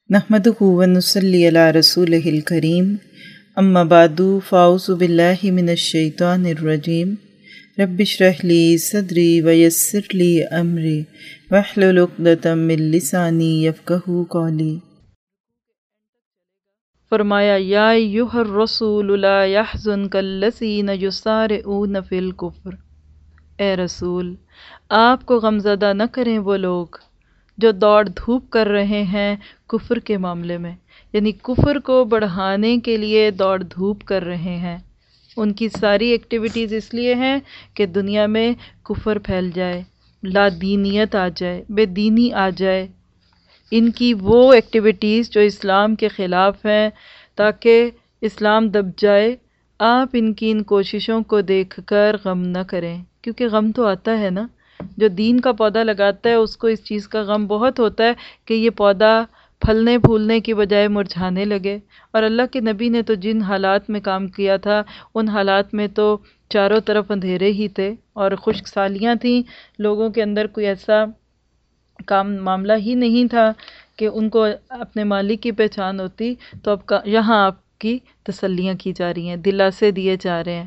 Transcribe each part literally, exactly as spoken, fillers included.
نحمدہ و نصلی علی رسولہ الکریم، اما بعد فاعوذ باللہ من الشیطان الرجیم، رب اشرح لی صدری ویسر لی امری واحلل عقدۃ من لسانی یفقہوا قولی۔ فرمایا یا ایھا الرسول لا یحزنک الذین یسارعون فی الکفر، اے رسول آپ کو غمزدہ نہ کریں وہ لوگ جو دوڑ دھوپ کر رہے ہیں کفر کے معاملے میں، یعنی کفر کو بڑھانے کے لیے دوڑ دھوپ کر رہے ہیں۔ ان کی ساری ایکٹیویٹیز اس لیے ہیں کہ دنیا میں کفر پھیل جائے، لا دینیت آ جائے، بے دینی آ جائے۔ ان کی وہ ایکٹیویٹیز جو اسلام کے خلاف ہیں تاکہ اسلام دب جائے، آپ ان کی ان کوششوں کو دیکھ کر غم نہ کریں، کیونکہ غم تو آتا ہے نا۔ جو دین کا پودا لگاتا ہے اس کو اس چیز کا غم بہت ہوتا ہے کہ یہ پودا پھلنے پھولنے کی بجائے مرجھانے لگے۔ اور اللہ کے نبی نے تو جن حالات میں کام کیا تھا ان حالات میں تو چاروں طرف اندھیرے ہی تھے اور خشک سالیاں تھیں، لوگوں کے اندر کوئی ایسا کام معاملہ ہی نہیں تھا کہ ان کو اپنے مالک کی پہچان ہوتی۔ تو اب یہاں آپ کی تسلیاں کی جا رہی ہیں، دلاسے دیے جا رہے ہیں۔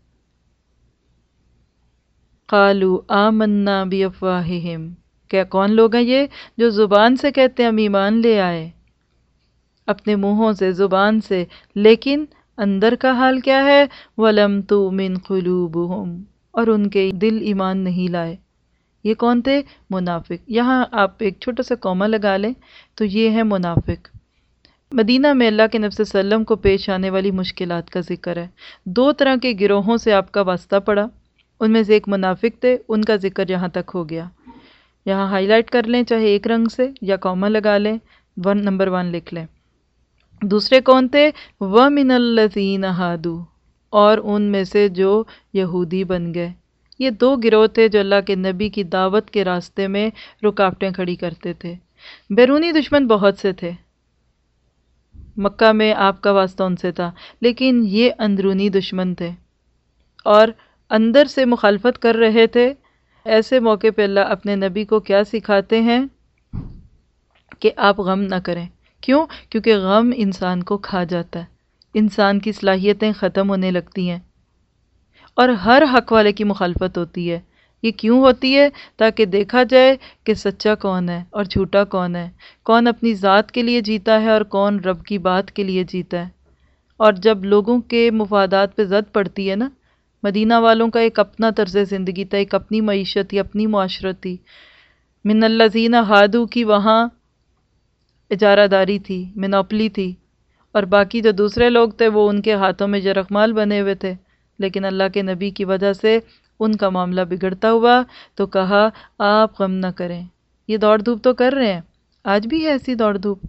قالوا آمنا بافواہہم، کیا کون لوگ ہیں یہ جو زبان سے کہتے ہیں ہم ایمان لے آئے، اپنے منہوں سے زبان سے، لیکن اندر کا حال کیا ہے؟ ولم تؤمن قلوبہم، اور ان کے دل ایمان نہیں لائے۔ یہ کون تھے؟ منافق۔ یہاں آپ ایک چھوٹا سا کوما لگا لیں تو یہ ہے منافق۔ مدینہ میں اللہ کے نبی صلی اللہ علیہ وسلم کو پیش آنے والی مشکلات کا ذکر ہے۔ دو طرح کے گروہوں سے آپ کا واسطہ پڑا، ان میں سے ایک منافق تھے، ان کا ذکر یہاں تک ہو گیا۔ یہاں ہائی لائٹ کر لیں چاہے ایک رنگ سے یا کوما لگا لیں، ون نمبر ون لکھ لیں۔ دوسرے کون تھے؟ وَمِنَ الَّذِينَ هَادُوا، اور ان میں سے جو یہودی بن گئے۔ یہ دو گروہ تھے جو اللہ کے نبی کی دعوت کے راستے میں رکاوٹیں کھڑی کرتے تھے۔ بیرونی دشمن بہت سے تھے، مکہ میں آپ کا واسطہ ان سے تھا، لیکن یہ اندرونی دشمن تھے اور اندر سے مخالفت کر رہے تھے۔ ایسے موقع پہ اللہ اپنے نبی کو کیا سکھاتے ہیں کہ آپ غم نہ کریں۔ کیوں؟ کیونکہ غم انسان کو کھا جاتا ہے، انسان کی صلاحیتیں ختم ہونے لگتی ہیں، اور ہر حق والے کی مخالفت ہوتی ہے۔ یہ کیوں ہوتی ہے؟ تاکہ دیکھا جائے کہ سچا کون ہے اور جھوٹا کون ہے، کون اپنی ذات کے لیے جیتا ہے اور کون رب کی بات کے لیے جیتا ہے۔ اور جب لوگوں کے مفادات پہ زد پڑتی ہے نا، مدینہ والوں کا ایک اپنا طرز زندگی تھا، ایک اپنی معیشت تھی، اپنی معاشرت تھی۔ من الذین ہادو کی وہاں اجارہ داری تھی، منوپلی تھی، اور باقی جو دوسرے لوگ تھے وہ ان کے ہاتھوں میں جرقمال بنے ہوئے تھے۔ لیکن اللہ کے نبی کی وجہ سے ان کا معاملہ بگڑتا ہوا تو کہا آپ غم نہ کریں۔ یہ دوڑ دھوپ تو کر رہے ہیں، آج بھی ہے ایسی دوڑ دھوپ،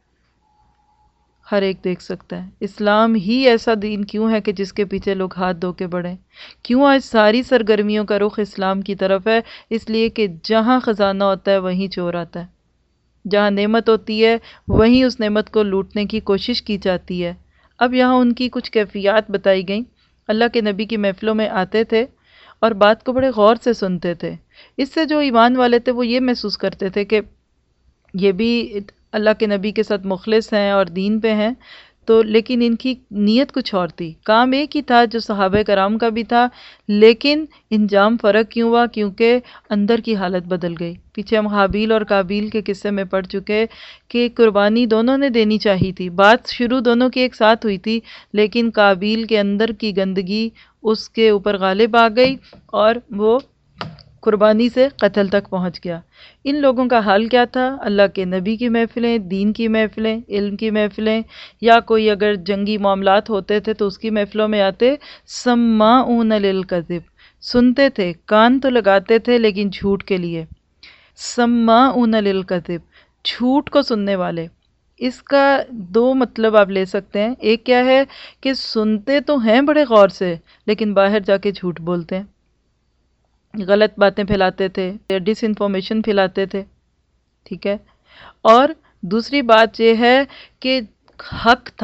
ہر ایک دیکھ سکتا ہے۔ اسلام ہی ایسا دین کیوں ہے کہ جس کے پیچھے لوگ ہاتھ دھو کے بڑھیں؟ کیوں آج ساری سرگرمیوں کا رخ اسلام کی طرف ہے؟ اس لیے کہ جہاں خزانہ ہوتا ہے وہیں چور آتا ہے، جہاں نعمت ہوتی ہے وہیں اس نعمت کو لوٹنے کی کوشش کی جاتی ہے۔ اب یہاں ان کی کچھ کیفیات بتائی گئیں۔ اللہ کے نبی کی محفلوں میں آتے تھے اور بات کو بڑے غور سے سنتے تھے۔ اس سے جو ایمان والے تھے وہ یہ محسوس کرتے تھے کہ یہ بھی اللہ کے نبی کے ساتھ مخلص ہیں اور دین پہ ہیں، تو لیکن ان کی نیت کچھ اور تھی۔ کام ایک ہی تھا جو صحابہ کرام کا بھی تھا، لیکن انجام فرق کیوں ہوا؟ کیونکہ اندر کی حالت بدل گئی۔ پیچھے ہم حابیل اور قابیل کے قصے میں پڑھ چکے کہ قربانی دونوں نے دینی چاہی تھی، بات شروع دونوں کی ایک ساتھ ہوئی تھی، لیکن قابیل کے اندر کی گندگی اس کے اوپر غالب آ گئی اور وہ قربانی سے قتل تک پہنچ گیا۔ ان لوگوں کا حال کیا تھا؟ اللہ کے نبی کی محفلیں، دین کی محفلیں، علم کی محفلیں، یا کوئی اگر جنگی معاملات ہوتے تھے تو اس کی محفلوں میں آتے، سماعون للکذب، سنتے تھے، کان تو لگاتے تھے لیکن جھوٹ کے لیے۔ سماعون للکذب، جھوٹ کو سننے والے۔ اس کا دو مطلب آپ لے سکتے ہیں۔ ایک کیا ہے کہ سنتے تو ہیں بڑے غور سے لیکن باہر جا کے جھوٹ بولتے ہیں، غلط باتیں پھیلاتے تھے، ڈس انفارمیشن پھیلاتے تھے، ٹھیک ہے۔ اور دوسری بات یہ ہے کہ حق تھا،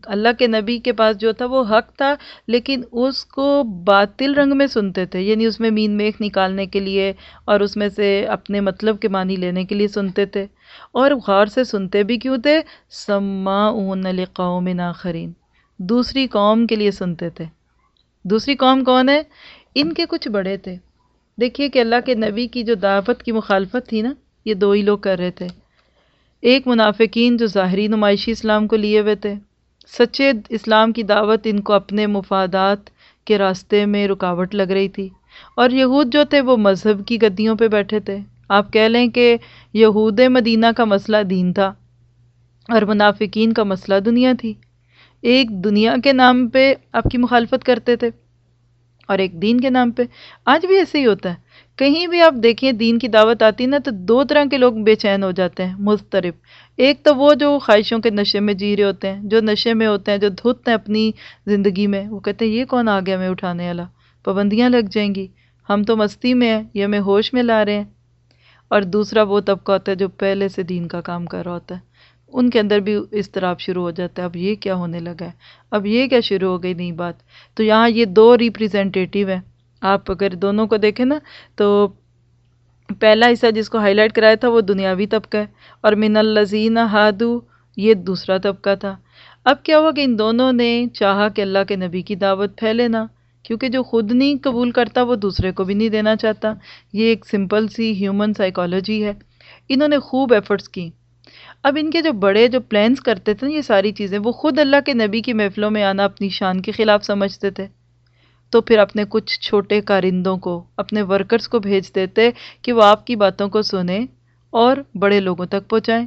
اللہ کے نبی کے پاس جو تھا وہ حق تھا، لیکن اس کو باطل رنگ میں سنتے تھے، یعنی اس میں مین میخ نکالنے کے لیے اور اس میں سے اپنے مطلب کے معنی لینے کے لیے سنتے تھے۔ اور غور سے سنتے بھی کیوں تھے؟ سماعون لقوم آخرین، دوسری قوم کے لیے سنتے تھے۔ دوسری قوم کون ہے؟ ان کے کچھ بڑے تھے۔ دیکھیے کہ اللہ کے نبی کی جو دعوت کی مخالفت تھی نا، یہ دو ہی لوگ کر رہے تھے۔ ایک منافقین جو ظاہری نمائشی اسلام کو لیے ہوئے تھے، سچے اسلام کی دعوت ان کو اپنے مفادات کے راستے میں رکاوٹ لگ رہی تھی، اور یہود جو تھے وہ مذہب کی گدیوں پہ بیٹھے تھے۔ آپ کہہ لیں کہ یہود مدینہ کا مسئلہ دین تھا اور منافقین کا مسئلہ دنیا تھی۔ ایک دنیا کے نام پہ آپ کی مخالفت کرتے تھے اور ایک دین کے نام پہ۔ آج بھی ایسے ہی ہوتا ہے، کہیں بھی آپ دیکھیں دین کی دعوت آتی نا تو دو طرح کے لوگ بے چین ہو جاتے ہیں، مضطرب۔ ایک تو وہ جو خواہشوں کے نشے میں جی رہے ہوتے ہیں، جو نشے میں ہوتے ہیں، جو دھت ہیں اپنی زندگی میں، وہ کہتے ہیں یہ کون آ گیا ہمیں اٹھانے والا، پابندیاں لگ جائیں گی، ہم تو مستی میں ہیں، یہ ہمیں ہوش میں لا رہے ہیں۔ اور دوسرا وہ طبقہ ہوتا ہے جو پہلے سے دین کا کام کر رہا ہوتا ہے، ان کے اندر بھی اضطراب شروع ہو جاتا ہے، اب یہ کیا ہونے لگا ہے، اب یہ کیا شروع ہو گئی نئی بات۔ تو یہاں یہ دو ریپریزنٹیٹیو ہیں، آپ اگر دونوں کو دیکھیں نا تو پہلا حصہ جس کو ہائی لائٹ کرایا تھا وہ دنیاوی طبقہ ہے، اور من الذین ہادو یہ دوسرا طبقہ تھا۔ اب کیا ہوا کہ ان دونوں نے چاہا کہ اللہ کے نبی کی دعوت پھیلے نا، کیونکہ جو خود نہیں قبول کرتا وہ دوسرے کو بھی نہیں دینا چاہتا۔ یہ ایک سمپل سی ہیومن سائیکالوجی ہے۔ انہوں نے خوب ایفرٹس کی۔ اب ان کے جو بڑے جو پلانس کرتے تھے نا یہ ساری چیزیں، وہ خود اللہ کے نبی کی محفلوں میں آنا اپنی شان کے خلاف سمجھتے تھے، تو پھر اپنے کچھ چھوٹے کارندوں کو، اپنے ورکرز کو بھیج دیتے کہ وہ آپ کی باتوں کو سنیں اور بڑے لوگوں تک پہنچائیں۔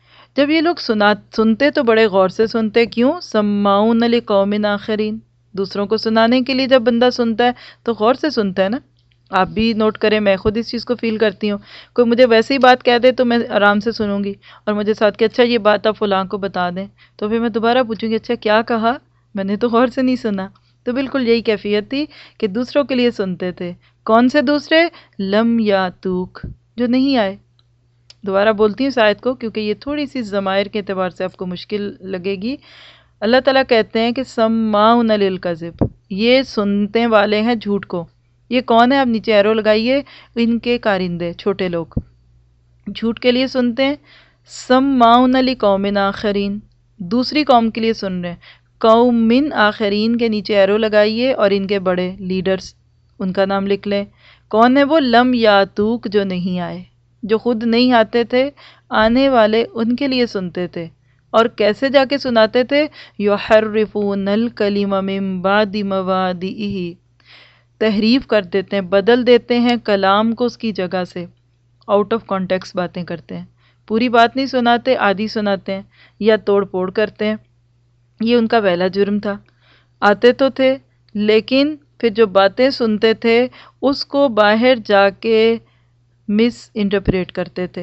جب یہ لوگ سنا سنتے تو بڑے غور سے سنتے، کیوں؟ سماعون لقوم آخرین، دوسروں کو سنانے کے لیے جب بندہ سنتا ہے تو غور سے سنتا ہے نا۔ آپ بھی نوٹ کریں، میں خود اس چیز کو فیل کرتی ہوں، کوئی مجھے ویسے ہی بات کہہ دے تو میں آرام سے سنوں گی، اور مجھے ساتھ کہ اچھا یہ بات آپ فلاں کو بتا دیں، تو پھر میں دوبارہ پوچھوں گی اچھا کیا کہا، میں نے تو غور سے نہیں سنا۔ تو بالکل یہی کیفیت تھی کہ دوسروں کے لیے سنتے تھے۔ کون سے دوسرے؟ لم یاتوک، جو نہیں آئے۔ دوبارہ بولتی ہوں اس آیت کو کیونکہ یہ تھوڑی سی ضمائر کے اعتبار سے آپ کو مشکل لگے گی۔ اللہ تعالیٰ کہتے ہیں کہ سماعون للکذب، یہ سنتے والے ہیں جھوٹ کو۔ یہ کون ہے؟ آپ نیچے ایرو لگائیے، ان کے کارندے، چھوٹے لوگ جھوٹ کے لیے سنتے ہیں۔ سماعون لقوم آخرین، دوسری قوم کے لیے سن رہے ہیں۔ قوم من آخرین کے نیچے ایرو لگائیے اور ان کے بڑے لیڈرز، ان کا نام لکھ لیں۔ کون ہے وہ؟ لم یاتوک، جو نہیں آئے، جو خود نہیں آتے تھے، آنے والے ان کے لیے سنتے تھے۔ اور کیسے جا کے سناتے تھے؟ یحرفون الکلم من بعد مواضعہ، تحریف کر دیتے ہیں، بدل دیتے ہیں کلام کو اس کی جگہ سے، آؤٹ آف کانٹیکس باتیں کرتے ہیں، پوری بات نہیں سناتے، آدھی سناتے ہیں یا توڑ پھوڑ کرتے ہیں۔ یہ ان کا پہلا جرم تھا۔ آتے تو تھے لیکن پھر جو باتیں سنتے تھے اس کو باہر جا کے مس انٹرپریٹ کرتے تھے۔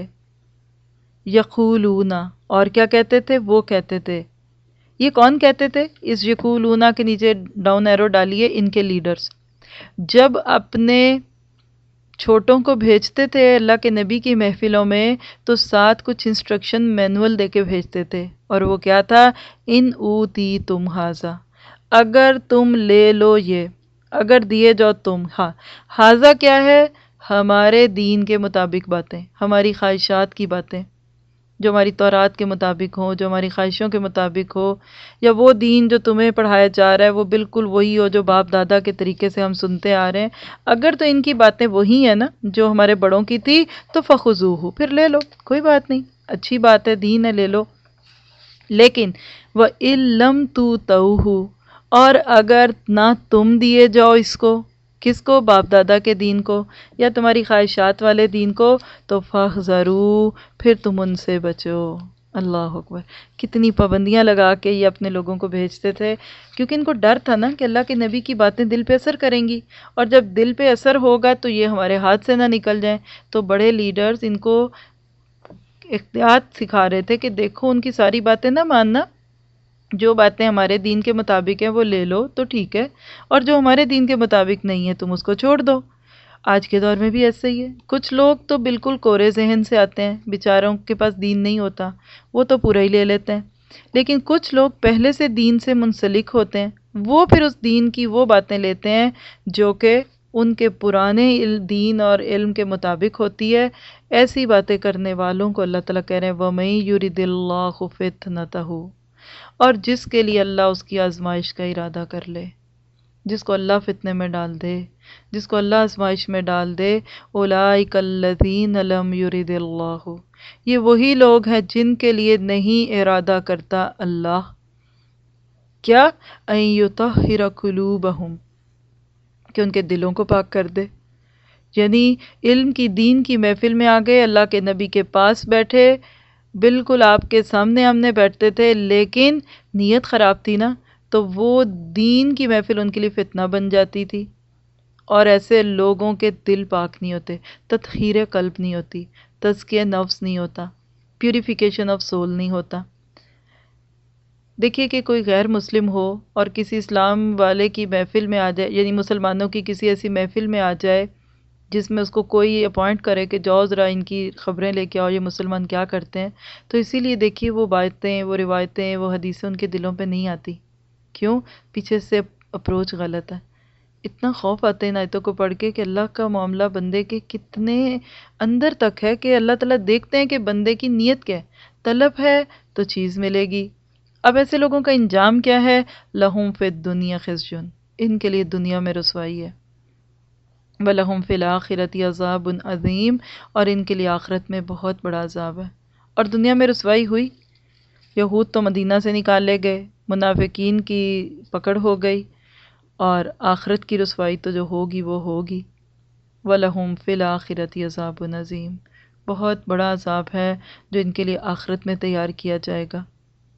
یقولون، اور کیا کہتے تھے؟ وہ کہتے تھے۔ یہ کون کہتے تھے؟ اس یقولون کے نیچے ڈاؤن ایرو ڈالیے، ان کے لیڈرز۔ جب اپنے چھوٹوں کو بھیجتے تھے اللہ کے نبی کی محفلوں میں تو ساتھ کچھ انسٹرکشن مینول دے کے بھیجتے تھے، اور وہ کیا تھا؟ ان اوتی تم حاضا، اگر تم لے لو یہ، اگر دیے جاؤ تم۔ ہاں، حاضا کیا ہے؟ ہمارے دین کے مطابق باتیں، ہماری خواہشات کی باتیں، جو ہماری تورات کے مطابق ہو، جو ہماری خواہشوں کے مطابق ہو، یا وہ دین جو تمہیں پڑھایا جا رہا ہے وہ بالکل وہی ہو جو باپ دادا کے طریقے سے ہم سنتے آ رہے ہیں۔ اگر تو ان کی باتیں وہی ہیں نا جو ہمارے بڑوں کی تھی تو فخذوہ، پھر لے لو، کوئی بات نہیں، اچھی بات ہے، دین ہے، لے لو۔ لیکن وَإِن لَّمْ تُؤْتَوْهُ، اور اگر نہ تم دیے جاؤ اس کو، کس کو؟ باپ دادا کے دین کو یا تمہاری خواہشات والے دین کو، تو فاحذروا، پھر تم ان سے بچو۔ اللہ اکبر، کتنی پابندیاں لگا کے یہ اپنے لوگوں کو بھیجتے تھے، کیونکہ ان کو ڈر تھا نا کہ اللہ کے نبی کی باتیں دل پہ اثر کریں گی، اور جب دل پہ اثر ہوگا تو یہ ہمارے ہاتھ سے نہ نکل جائیں۔ تو بڑے لیڈرز ان کو احتیاط سکھا رہے تھے کہ دیکھو ان کی ساری باتیں نہ ماننا، جو باتیں ہمارے دین کے مطابق ہیں وہ لے لو تو ٹھیک ہے، اور جو ہمارے دین کے مطابق نہیں ہے تم اس کو چھوڑ دو۔ آج کے دور میں بھی ایسا ہی ہے، کچھ لوگ تو بالکل کورے ذہن سے آتے ہیں، بیچاروں کے پاس دین نہیں ہوتا، وہ تو پورا ہی لے لیتے ہیں۔ لیکن کچھ لوگ پہلے سے دین سے منسلک ہوتے ہیں، وہ پھر اس دین کی وہ باتیں لیتے ہیں جو کہ ان کے پرانے دین اور علم کے مطابق ہوتی ہے۔ ایسی باتیں کرنے والوں کو اللہ تعالیٰ کہہ رہے ہیں وَمَن يُرِدِ اللَّهُ فِتْنَتَهُ، اور جس کے لیے اللہ اس کی آزمائش کا ارادہ کر لے، جس کو اللہ فتنے میں ڈال دے، جس کو اللہ آزمائش میں ڈال دے، اولئک الذین لم یرد اللہ، یہ وہی لوگ ہیں جن کے لیے نہیں ارادہ کرتا اللہ کیا ان یطہر قلوبہم، کہ ان کے دلوں کو پاک کر دے۔ یعنی علم کی دین کی محفل میں آ گئے، اللہ کے نبی کے پاس بیٹھے، بالکل آپ کے سامنے آمنے بیٹھتے تھے، لیکن نیت خراب تھی نا، تو وہ دین کی محفل ان کے لیے فتنہ بن جاتی تھی۔ اور ایسے لوگوں کے دل پاک نہیں ہوتے، تطہیر قلب نہیں ہوتی، تزکیہ نفس نہیں ہوتا، پیوریفیکیشن آف سول نہیں ہوتا۔ دیکھیے کہ کوئی غیر مسلم ہو اور کسی اسلام والے کی محفل میں آ جائے، یعنی مسلمانوں کی کسی ایسی محفل میں آ جائے جس میں اس کو کوئی اپوائنٹ کرے کہ جاؤ ذرا ان کی خبریں لے کے آؤ یہ مسلمان کیا کرتے ہیں، تو اسی لیے دیکھیے وہ باتیں، وہ روایتیں، وہ حدیثیں ان کے دلوں پہ نہیں آتی۔ کیوں؟ پیچھے سے اپروچ غلط ہے۔ اتنا خوف آتا ہے ان آیتوں کو پڑھ کے کہ اللہ کا معاملہ بندے کے کتنے اندر تک ہے کہ اللہ تعالیٰ دیکھتے ہیں کہ بندے کی نیت کیا ہے، طلب ہے تو چیز ملے گی۔ اب ایسے لوگوں کا انجام کیا ہے؟ لہم فی الدنیا خزی، ان کے لیے دنیا میں رسوائی ہے، وَلَهُمْ فِي الْآخِرَةِ عَذَابٌ عَظِيمٌ، اور ان کے لیے آخرت میں بہت بڑا عذاب ہے۔ اور دنیا میں رسوائی ہوئی، یہود تو مدینہ سے نکالے گئے، منافقین کی پکڑ ہو گئی، اور آخرت کی رسوائی تو جو ہوگی وہ ہوگی۔ وَلَهُمْ فِي الْآخِرَةِ عَذَابٌ عَظِيمٌ، بہت بڑا عذاب ہے جو ان کے لیے آخرت میں تیار کیا جائے گا۔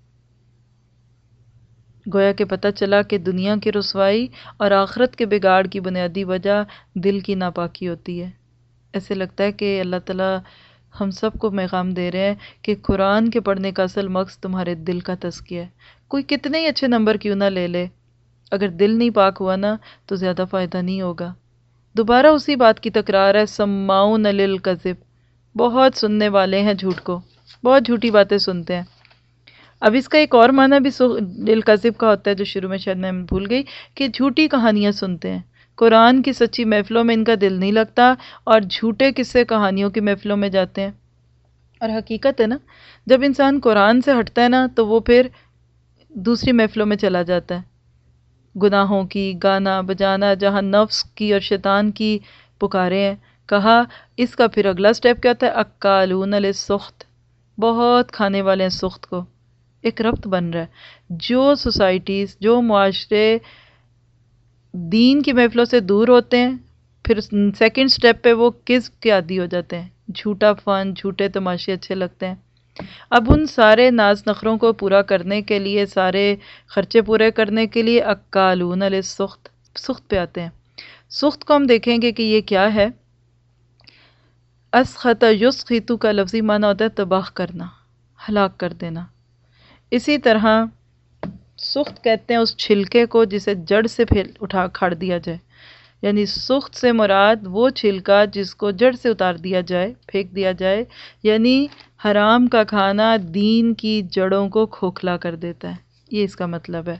گویا کہ پتہ چلا کہ دنیا کی رسوائی اور آخرت کے بگاڑ کی بنیادی وجہ دل کی ناپاکی ہوتی ہے۔ ایسے لگتا ہے کہ اللہ تعالیٰ ہم سب کو پیغام دے رہے ہیں کہ قرآن کے پڑھنے کا اصل مقصد تمہارے دل کا تزکیہ ہے۔ کوئی کتنے ہی اچھے نمبر کیوں نہ لے لے، اگر دل نہیں پاک ہوا نا تو زیادہ فائدہ نہیں ہوگا۔ دوبارہ اسی بات کی تکرار ہے، سماعون للکذب، بہت سننے والے ہیں جھوٹ کو، بہت جھوٹی باتیں سنتے ہیں۔ اب اس کا ایک اور معنی بھی للکذب کا ہوتا ہے جو شروع میں شاید میں بھول گئی، کہ جھوٹی کہانیاں سنتے ہیں۔ قرآن کی سچی محفلوں میں ان کا دل نہیں لگتا اور جھوٹے قصے کہانیوں کی محفلوں میں جاتے ہیں۔ اور حقیقت ہے نا، جب انسان قرآن سے ہٹتا ہے نا تو وہ پھر دوسری محفلوں میں چلا جاتا ہے، گناہوں کی، گانا بجانا، جہاں نفس کی اور شیطان کی پکارے ہیں۔ کہا اس کا پھر اگلا سٹیپ کیا ہوتا ہے؟ اکالون للسخط، بہت کھانے والے ہیں سخت کو۔ ایک ربط بن رہا ہے، جو سوسائٹیز، جو معاشرے دین کی محفلوں سے دور ہوتے ہیں، پھر سیکنڈ سٹیپ پہ وہ کذب کے عادی ہو جاتے ہیں، جھوٹا فن، جھوٹے تماشے اچھے لگتے ہیں۔ اب ان سارے ناز نخروں کو پورا کرنے کے لیے، سارے خرچے پورے کرنے کے لیے اکالون للسخط، سخت پہ آتے ہیں۔ سخت کو ہم دیکھیں گے کہ یہ کیا ہے۔ اسخط یسخط کا لفظی معنی ہوتا ہے تباہ کرنا، ہلاک کر دینا۔ اسی طرح سخت کہتے ہیں اس چھلکے کو جسے جڑ سے پھر اٹھا کھاڑ دیا جائے، یعنی سخت سے مراد وہ چھلکا جس کو جڑ سے اتار دیا جائے، پھینک دیا جائے، یعنی حرام کا کھانا دین کی جڑوں کو کھوکھلا کر دیتا ہے، یہ اس کا مطلب ہے۔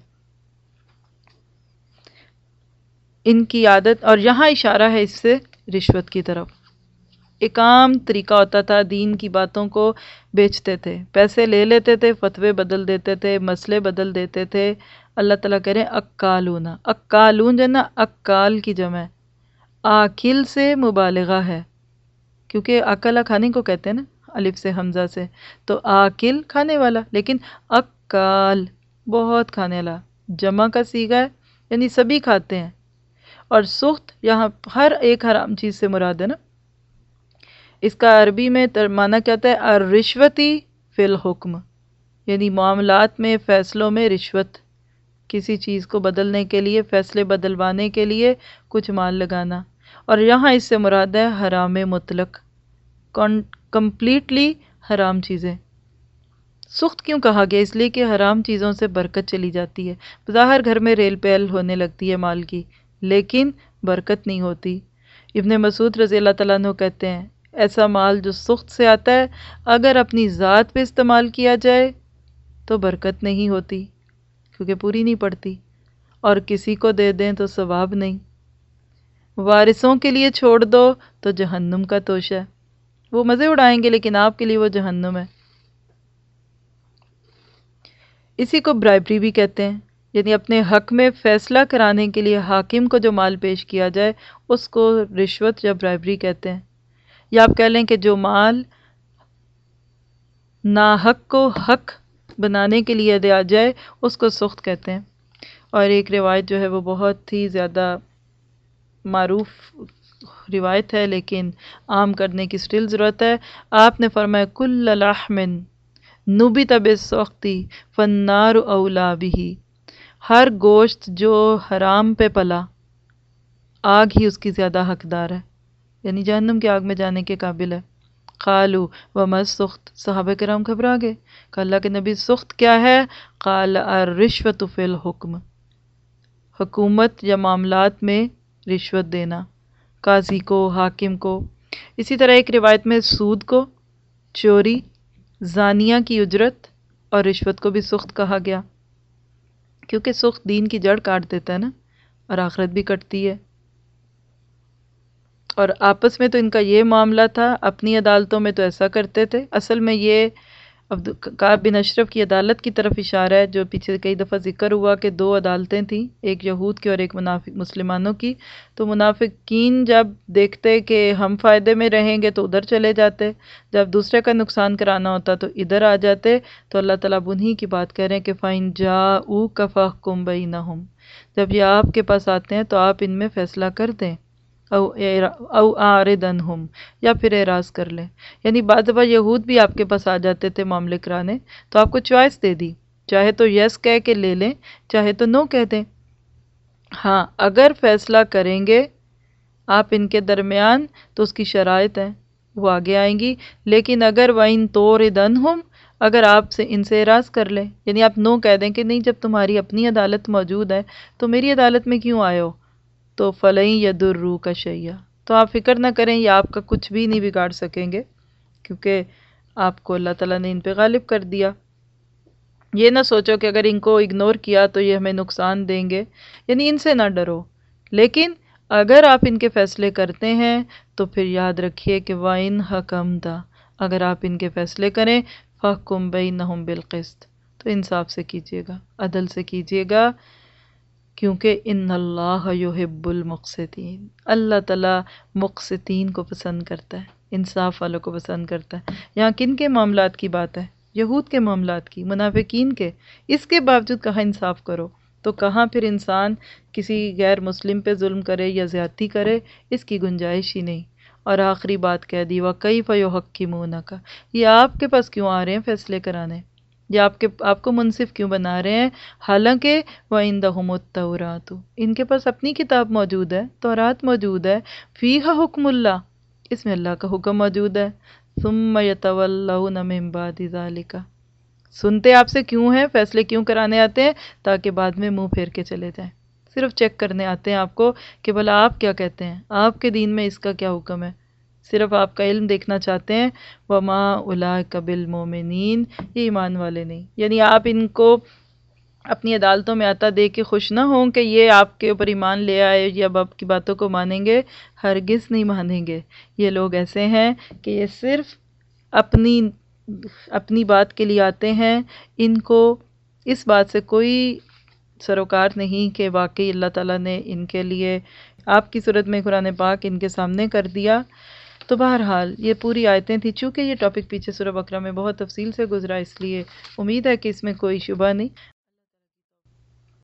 ان کی عادت، اور یہاں اشارہ ہے اس سے رشوت کی طرف۔ ایک عام طریقہ ہوتا تھا، دین کی باتوں کو بیچتے تھے، پیسے لے لیتے تھے، فتوے بدل دیتے تھے، مسئلے بدل دیتے تھے۔ اللہ تعالیٰ کہہ رہے ہیں اکالون، اکالون جو ہے نا، اکال کی جمع ہے، آکل سے مبالغہ ہے، کیونکہ اکلا کھانے کو کہتے ہیں نا، الف سے حمزہ سے، تو آکل کھانے والا، لیکن اکال بہت کھانے والا، جمع کا صیغہ ہے، یعنی سبھی کھاتے ہیں۔ اور سخت یہاں ہر ایک حرام چیز سے مراد ہے نا۔ اس کا عربی میں معنی کیا ہوتا ہے؟ الرشوتی فی الحکم، یعنی معاملات میں، فیصلوں میں رشوت، کسی چیز کو بدلنے کے لیے، فیصلے بدلوانے کے لیے کچھ مال لگانا۔ اور یہاں اس سے مراد ہے حرام مطلق، کمپلیٹلی حرام چیزیں۔ سخت کیوں کہا گیا؟ اس لیے کہ حرام چیزوں سے برکت چلی جاتی ہے، بظاہر گھر میں ریل پیل ہونے لگتی ہے مال کی، لیکن برکت نہیں ہوتی۔ ابن مسعود رضی اللہ تعالیٰ عنہ کہتے ہیں ایسا مال جو سخت سے آتا ہے، اگر اپنی ذات پہ استعمال کیا جائے تو برکت نہیں ہوتی کیونکہ پوری نہیں پڑتی، اور کسی کو دے دیں تو ثواب نہیں۔ وارثوں کے لیے چھوڑ دو تو جہنم کا توشہ ہے، وہ مزے اڑائیں گے لیکن آپ کے لیے وہ جہنم ہے۔ اسی کو برائبری بھی کہتے ہیں، یعنی اپنے حق میں فیصلہ کرانے کے لیے حاکم کو جو مال پیش کیا جائے اس کو رشوت یا برائبری کہتے ہیں، یا آپ کہہ لیں کہ جو مال ناحق کو حق بنانے کے لیے دیا جائے اس کو سخت کہتے ہیں۔ اور ایک روایت جو ہے وہ بہت ہی زیادہ معروف روایت ہے لیکن عام کرنے کی سٹل ضرورت ہے۔ آپ نے فرمایا کل لحم نبت بالسخط فالنار اولی بہ، ہر گوشت جو حرام پہ پلا آگ ہی اس کی زیادہ حقدار ہے، یعنی جہنم کی آگ میں جانے کے قابل ہے۔ قالوا وما السخط، صحابہ کرام گھبرا گئے، کہ اللہ کے نبی سخت کیا ہے؟ قال الرشوۃ فی الحکم، حکومت یا معاملات میں رشوت دینا، قاضی کو، حاکم کو۔ اسی طرح ایک روایت میں سود کو، چوری، زانیہ کی اجرت اور رشوت کو بھی سخت کہا گیا، کیونکہ سخت دین کی جڑ کاٹ دیتا ہے نا، اور آخرت بھی کٹتی ہے۔ اور آپس میں تو ان کا یہ معاملہ تھا، اپنی عدالتوں میں تو ایسا کرتے تھے۔ اصل میں یہ عبد کعب بن اشرف کی عدالت کی طرف اشارہ ہے، جو پیچھے کئی دفعہ ذکر ہوا کہ دو عدالتیں تھیں، ایک یہود کی اور ایک منافق مسلمانوں کی۔ تو منافقین جب دیکھتے کہ ہم فائدے میں رہیں گے تو ادھر چلے جاتے، جب دوسرے کا نقصان کرانا ہوتا تو ادھر آ جاتے۔ تو اللہ تعالیٰ انہی کی بات کہہ رہے ہیں کہ فَإِن جَاءُوكَ فَاحْكُم بَيْنَهُمْ، جب یہ آپ کے پاس آتے ہیں تو آپ ان میں فیصلہ کر دیں، او او اعرض عنہم، یا پھر اعراض کر لیں۔ یعنی بعض دفعہ یہود بھی آپ کے پاس آ جاتے تھے معاملے کرانے، تو آپ کو چوائس دے دی، چاہے تو یس کہہ کے لے لیں، چاہے تو نو کہہ دیں۔ ہاں اگر فیصلہ کریں گے آپ ان کے درمیان تو اس کی شرائط ہیں، وہ آگے آئیں گی۔ لیکن اگر وَإِن تُعْرِضْ عَنْهُمْ، اگر آپ سے ان سے اعراض کر لیں، یعنی آپ نو کہہ دیں کہ نہیں جب تمہاری اپنی عدالت موجود ہے تو میری عدالت میں کیوں آئے ہو، تو فَلَن يَضُرُّوكَ شَيْئًا، تو آپ فکر نہ کریں، یہ آپ کا کچھ بھی نہیں بگاڑ سکیں گے، کیونکہ آپ کو اللہ تعالیٰ نے ان پہ غالب کر دیا۔ یہ نہ سوچو کہ اگر ان کو اگنور کیا تو یہ ہمیں نقصان دیں گے، یعنی ان سے نہ ڈرو، لیکن اگر آپ ان کے فیصلے کرتے ہیں تو پھر یاد رکھیے کہ وَإِنْ حَكَمْتَ، اگر آپ ان کے فیصلے کریں فَاحْكُم بَيْنَهُم بِالْقِسْطِ، تو انصاف سے کیجیے گا، عدل سے کیجیے گا، کیونکہ ان اللہ یحب المقسطین، اللہ تعالیٰ مقسطین کو پسند کرتا ہے، انصاف والوں کو پسند کرتا ہے۔ یہاں کن کے معاملات کی بات ہے؟ یہود کے معاملات کی، منافقین کے۔ اس کے باوجود کہاں انصاف کرو، تو کہاں پھر انسان کسی غیر مسلم پہ ظلم کرے یا زیادتی کرے، اس کی گنجائش ہی نہیں۔ اور آخری بات کہہ دی وَكَيْفَ يُحَكِّمُونَكَ، یہ آپ کے پاس کیوں آ رہے ہیں فیصلے کرانے، یا آپ کے آپ کو منصف کیوں بنا رہے ہیں، حالانکہ وَعِندَهُمُ التَّوْرَاتُ، ان کے پاس اپنی کتاب موجود ہے، تورات موجود ہے، فِيهَا حُكْمُ اللَّهِ، اس میں اللہ کا حکم موجود ہے۔ ثُمَّ يَتَوَلَّوْنَ مِن بَعْدِ ذَلِكَ، سنتے آپ سے کیوں ہیں، فیصلے کیوں کرانے آتے ہیں، تاکہ بعد میں منہ پھیر کے چلے جائیں، صرف چیک کرنے آتے ہیں آپ کو کہ بھلا آپ کیا کہتے ہیں، آپ کے دین میں اس کا کیا حکم ہے، صرف آپ کا علم دیکھنا چاہتے ہیں۔ وَمَا أُولَٰئِكَ بِالْمُؤْمِنِينَ، یہ ایمان والے نہیں، یعنی آپ ان کو اپنی عدالتوں میں آتا دیکھ کے خوش نہ ہوں کہ یہ آپ کے اوپر ایمان لے آئے یا آپ کی باتوں کو مانیں گے، ہرگز نہیں مانیں گے۔ یہ لوگ ایسے ہیں کہ یہ صرف اپنی اپنی بات کے لیے آتے ہیں، ان کو اس بات سے کوئی سروکار نہیں کہ واقعی اللہ تعالیٰ نے ان کے لیے آپ کی صورت میں قرآن پاک ان کے سامنے کر دیا۔ تو بہرحال یہ پوری آیتیں تھیں، چونکہ یہ ٹاپک پیچھے سورہ بقرہ میں بہت تفصیل سے گزرا، اس لیے امید ہے کہ اس میں کوئی شبہ نہیں۔